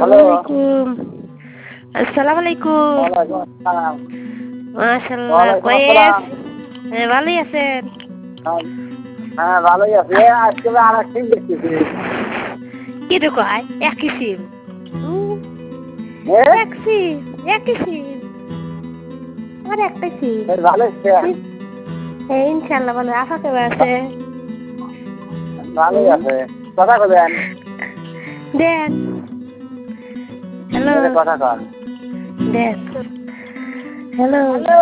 Hello. আসসালামু আলাইকুম। ওয়ালাইকুম আসসালাম। মাশাআল্লাহ ওয়ালাইকুম কয়েস আসসালাম। ভালোই আছেন? হ্যাঁ, হ্যাঁ ভালোই আছি। আজকে আরেক সিম দেখতেছি। কি রে কয়? একই সিম। এ? এক সিম, একই সিম। আর একটাই সিম। ভালো আছেন? ইনশাআল্লাহ ভালো। আশা কেমন আছে? ভালোই আছে। কথা কবেন? দেন। হ্যালো। কথা কন। দেন। হ্যালো।